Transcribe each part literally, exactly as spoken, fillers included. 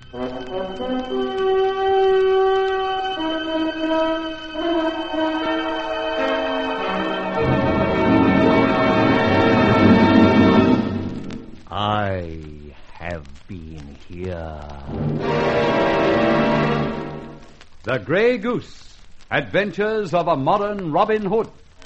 I have been here. The Grey Goose, Adventures of a Modern Robin Hood.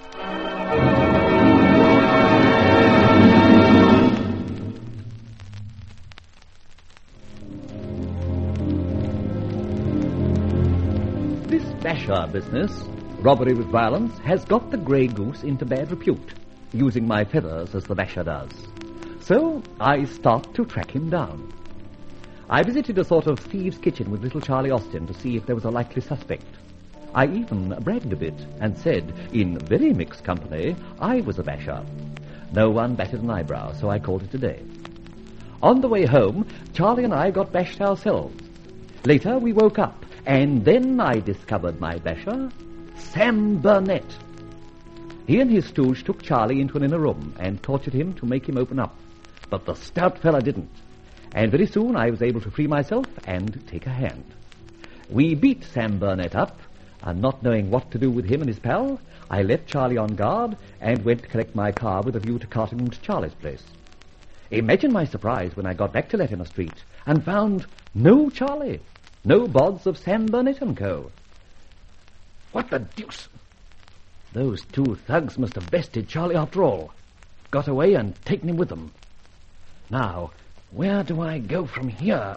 This Basher business, robbery with violence, has got the Grey Goose into bad repute, using my feathers as the Basher does. So I start to track him down. I visited a sort of thieves' kitchen with little Charlie Austin to see if there was a likely suspect. I even bragged a bit and said, in very mixed company, I was a Basher. No one batted an eyebrow, so I called it a day. On the way home, Charlie and I got bashed ourselves. Later, we woke up, and then I discovered my Basher, Sam Burnett. He and his stooge took Charlie into an inner room and tortured him to make him open up. But the stout fella didn't. And very soon I was able to free myself and take a hand. We beat Sam Burnett up, and not knowing what to do with him and his pal, I left Charlie on guard and went to collect my car with a view to carting him to Charlie's place. Imagine my surprise when I got back to Latimer Street and found no Charlie, no bods of Sam Burnett and Co. What the deuce? Those two thugs must have bested Charlie after all. Got away and taken him with them. Now, where do I go from here?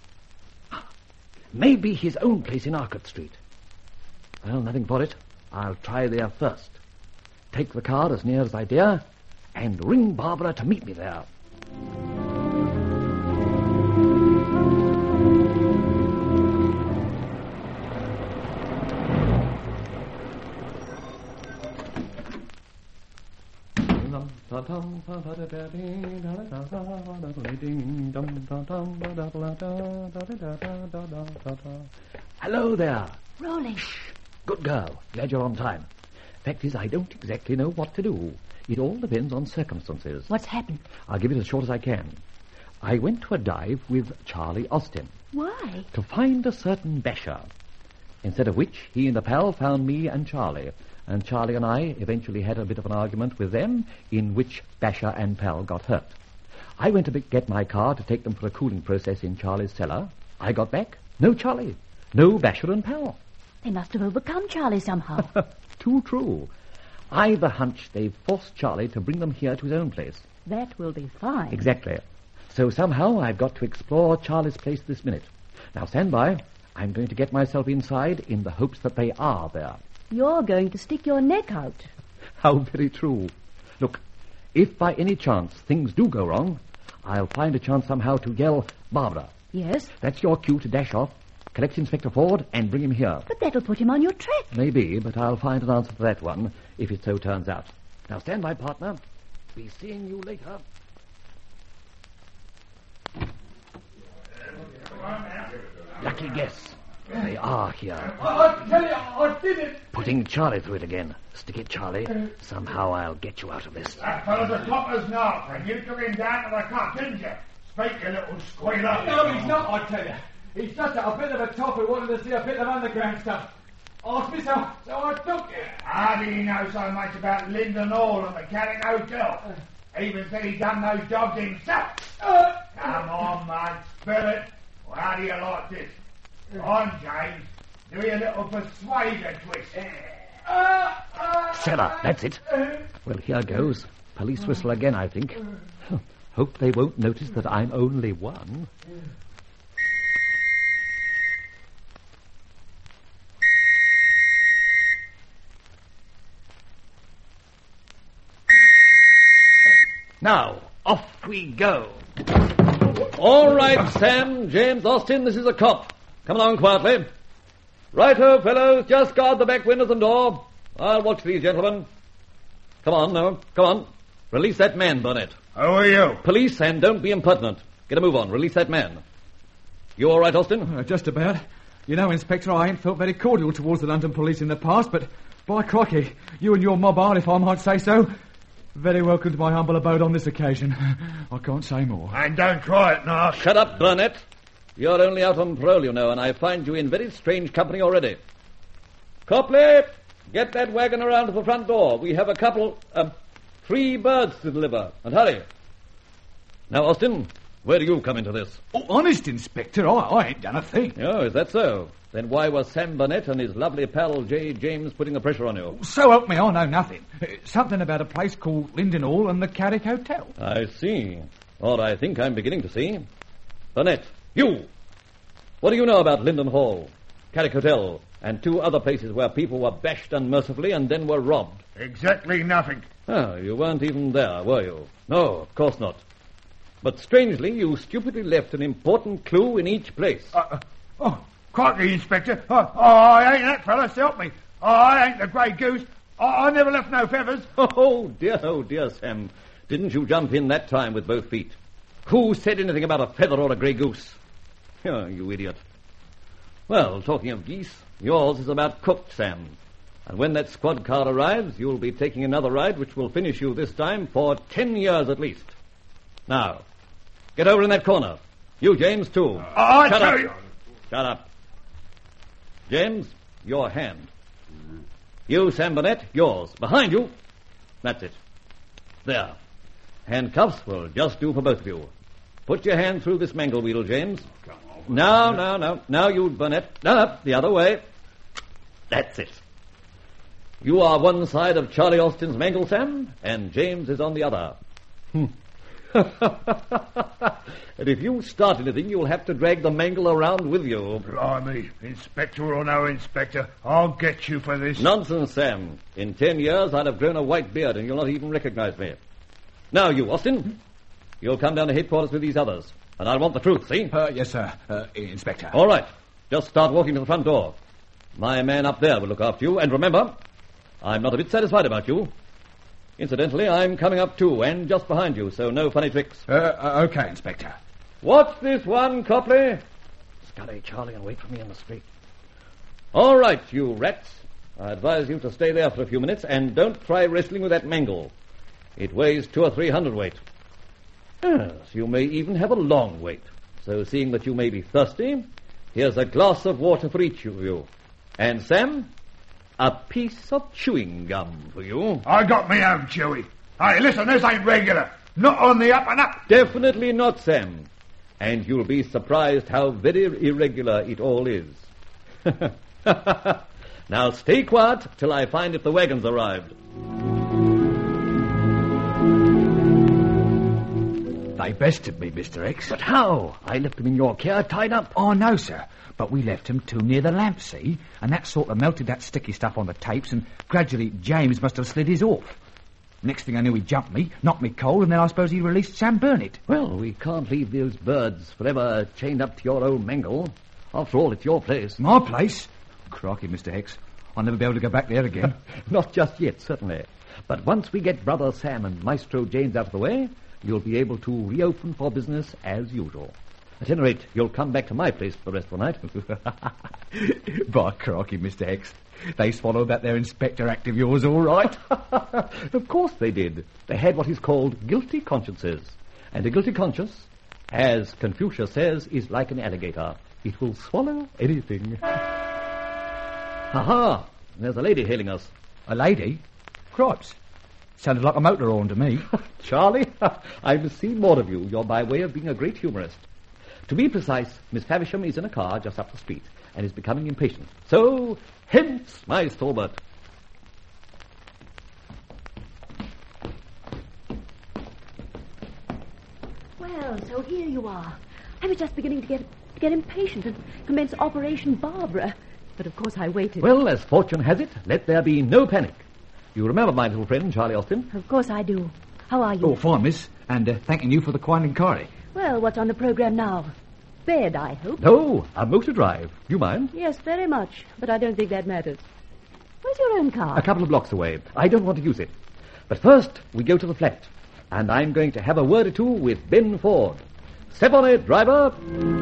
Maybe his own place in Arcot Street. Well, nothing for it. I'll try there first. Take the car as near as I dare, and ring Barbara to meet me there. Hello there. Rolling. Good girl. Glad you're on time. Fact is, I don't exactly know what to do. It all depends on circumstances. What's happened? I'll give it as short as I can. I went to a dive with Charlie Austin. Why? To find a certain Basher. Instead of which, he and a pal found me and Charlie. And Charlie and I eventually had a bit of an argument with them, in which Basher and pal got hurt. I went to get my car to take them for a cooling process in Charlie's cellar. I got back. No Charlie. No Basher and pal. They must have overcome Charlie somehow. Too true. I've a hunch they've forced Charlie to bring them here to his own place. That will be fine. Exactly. So somehow I've got to explore Charlie's place this minute. Now stand by. I'm going to get myself inside in the hopes that they are there. You're going to stick your neck out. How very true. Look, if by any chance things do go wrong, I'll find a chance somehow to yell, Barbara. Yes? That's your cue to dash off, collect Inspector Ford, and bring him here. But that'll put him on your track. Maybe, but I'll find an answer to that one, if it so turns out. Now stand by, partner. Be seeing you later. Lucky guess. They are here. I tell you, I did it. Putting Charlie through it again. Stick it, Charlie. Somehow I'll get you out of this. That fellow's a topper's now, and you took him down to the cut, didn't you? Speak, you little squealer. No, he's not, I tell you. He's just a bit of a top who wanted to see a bit of underground stuff. Asked me so, so I took it. How do you know so much about Linden Hall and the Carrick Hotel? Even said he done those jobs himself. Uh, Come on, mate, spill it. Well, how do you like this? On, James. Do your little persuader twist. uh, uh, Cellar, that's it. Well, here goes. Police whistle again, I think. Hope they won't notice that I'm only one. Now, off we go. All right, Sam, James, Austin, this is a cop. Come along quietly. Righto, fellows, just guard the back windows and door. I'll watch these gentlemen. Come on, now, come on. Release that man, Burnett. Who are you? Police, and don't be impertinent. Get a move on. Release that man. You all right, Austin? Uh, just about. You know, Inspector, I ain't felt very cordial towards the London police in the past, but by crikey, you and your mob are, if I might say so, very welcome to my humble abode on this occasion. I can't say more. And don't try it, now. Shut up, Burnett. You're only out on parole, you know, and I find you in very strange company already. Copley, get that wagon around to the front door. We have a couple, uh, three birds to deliver. And hurry. Now, Austin, where do you come into this? Oh, honest, Inspector, I, I ain't done a thing. Oh, is that so? Then why was Sam Burnett and his lovely pal J. James putting the pressure on you? So help me, I know nothing. Uh, Something about a place called Linden Hall and the Carrick Hotel. I see. Or I think I'm beginning to see. Burnett, you! What do you know about Linden Hall, Carrick Hotel, and two other places where people were bashed unmercifully and then were robbed? Exactly nothing. Oh, you weren't even there, were you? No, of course not. But strangely, you stupidly left an important clue in each place. Uh, uh, oh, crikey, Inspector. Oh, oh, I ain't that fella, help me. Oh, I ain't the grey goose. Oh, I never left no feathers. Oh, dear, oh, dear, Sam. Didn't you jump in that time with both feet? Who said anything about a feather or a grey goose? Oh, you idiot. Well, talking of geese, yours is about cooked, Sam. And when that squad car arrives, you'll be taking another ride which will finish you this time for ten years at least. Now, get over in that corner. You, James, too. Oh, I Shut tell up. you. Shut up. James, your hand. You, Sam Burnett, yours. Behind you. That's it. There. Handcuffs will just do for both of you. Put your hand through this mangle wheel, James. No, no, no. Now you, Burnett. No, no, the other way. That's it. You are one side of Charlie Austin's mangle, Sam, and James is on the other. Hmm. And if you start anything, you'll have to drag the mangle around with you. Blimey, Inspector or no Inspector, I'll get you for this. Nonsense, Sam. In ten years, I'll have grown a white beard and you'll not even recognize me. Now, you, Austin, you'll come down to headquarters with these others. And I'll want the truth, see? Uh, yes, sir, uh, Inspector. All right. Just start walking to the front door. My man up there will look after you. And remember, I'm not a bit satisfied about you. Incidentally, I'm coming up too, and just behind you, so no funny tricks. Uh, uh, okay, Inspector. What's this one, Copley? Scully, Charlie, and wait for me in the street. All right, you rats. I advise you to stay there for a few minutes, and don't try wrestling with that mangle. It weighs two or three hundredweight. Yes, you may even have a long wait. So, seeing that you may be thirsty, here's a glass of water for each of you. And, Sam, a piece of chewing gum for you. I got me own chewy. Hey, listen, this ain't regular. Not on the up and up. Definitely not, Sam. And you'll be surprised how very irregular it all is. Now stay quiet till I find if the wagon's arrived. They bested me, Mister X. But how? I left them in your care, tied up. Oh, no, sir. But we left them too near the lamp, see? And that sort of melted that sticky stuff on the tapes, and gradually James must have slid his off. Next thing I knew, he jumped me, knocked me cold, and then I suppose he released Sam Burnett. Well, we can't leave those birds forever chained up to your old mangle. After all, it's your place. My place? Crikey, Mister Hicks. I'll never be able to go back there again. Not just yet, certainly. But once we get Brother Sam and Maestro James out of the way, you'll be able to reopen for business as usual. At any rate, you'll come back to my place for the rest of the night. By crikey, Mister Hicks. They swallowed that there Inspector Act of yours all right. Of course they did. They had what is called guilty consciences. And a guilty conscience, as Confucius says, is like an alligator. It will swallow anything. Ha-ha! There's a lady hailing us. A lady? Cripes. Sounded like a motor horn to me. Charlie, I must see more of you. You're by way of being a great humorist. To be precise, Miss Favisham is in a car just up the street and is becoming impatient. So, hence my stalwart. Well, so here you are. I was just beginning to get to get impatient and commence Operation Barbara. But of course I waited. Well, as fortune has it, let there be no panic. You remember my little friend, Charlie Austin? Of course I do. How are you? Oh, fine, miss. And uh, thanking you for the quine and curry. Well, what's on the program now? Bed, I hope. No, a motor drive. Do you mind? Yes, very much. But I don't think that matters. Where's your own car? A couple of blocks away. I don't want to use it. But first, we go to the flat. And I'm going to have a word or two with Ben Ford. Step on it, driver.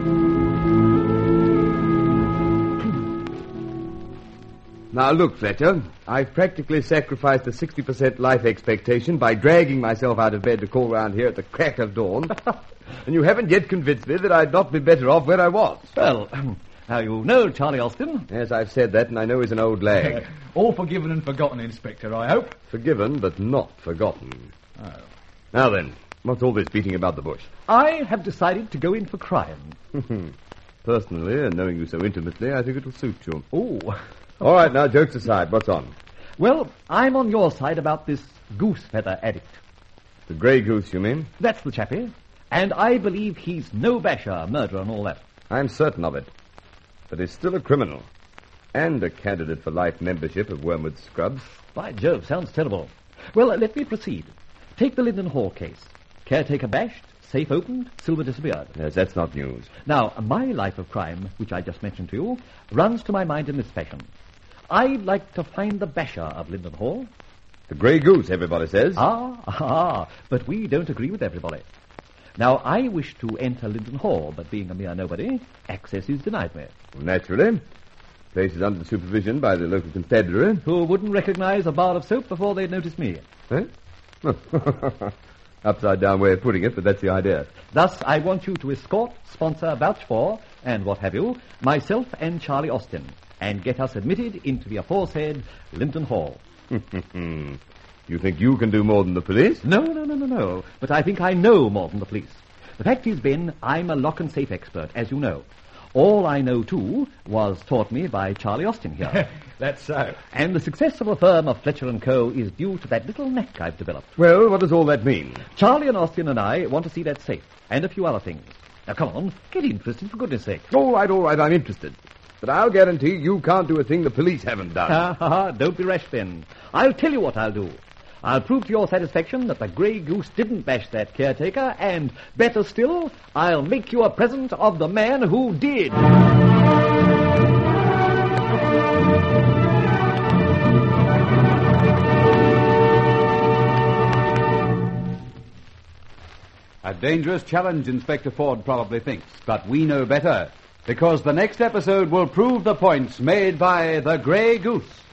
Now, look, Fletcher, I've practically sacrificed a sixty percent life expectation by dragging myself out of bed to call round here at the crack of dawn. And you haven't yet convinced me that I'd not be better off where I was. Well, now you know Charlie Austin. Yes, I've said that, and I know he's an old lag. All forgiven and forgotten, Inspector, I hope. Forgiven, but not forgotten. Oh. Now then, what's all this beating about the bush? I have decided to go in for crime. Personally, and knowing you so intimately, I think it'll suit you. Oh. All right, now, jokes aside, what's on? Well, I'm on your side about this goose feather addict. The grey goose, you mean? That's the chappie. And I believe he's no basher, murderer and all that. I'm certain of it. But he's still a criminal. And a candidate for life membership of Wormwood Scrubs. By Jove, sounds terrible. Well, let me proceed. Take the Linden Hall case. Caretaker bashed, safe opened, silver disappeared. Yes, that's not news. Now, my life of crime, which I just mentioned to you, runs to my mind in this fashion. I'd like to find the basher of Linden Hall. The grey goose, everybody says. Ah, ah, but we don't agree with everybody. Now, I wish to enter Linden Hall, but being a mere nobody, access is denied me. Naturally. Place is under supervision by the local constabulary. Who wouldn't recognize a bar of soap before they'd notice me. Eh? Upside-down way of putting it, but that's the idea. Thus, I want you to escort, sponsor, vouch for, and what have you, myself and Charlie Austin, and get us admitted into the aforesaid Linden Hall. You think you can do more than the police? No, no, no, no, no. But I think I know more than the police. The fact is, Ben, I'm a lock and safe expert, as you know. All I know, too, was taught me by Charlie Austin here. That's so. And the success of the firm of Fletcher and Co. is due to that little knack I've developed. Well, what does all that mean? Charlie and Austin and I want to see that safe, and a few other things. Now, come on, get interested, for goodness sake. All right, all right, I'm interested. But I'll guarantee you can't do a thing the police haven't done. Ha, ha, ha, don't be rash, Ben. I'll tell you what I'll do. I'll prove to your satisfaction that the grey goose didn't bash that caretaker, and, better still, I'll make you a present of the man who did. A dangerous challenge, Inspector Ford probably thinks, but we know better, because the next episode will prove the points made by the Grey Goose.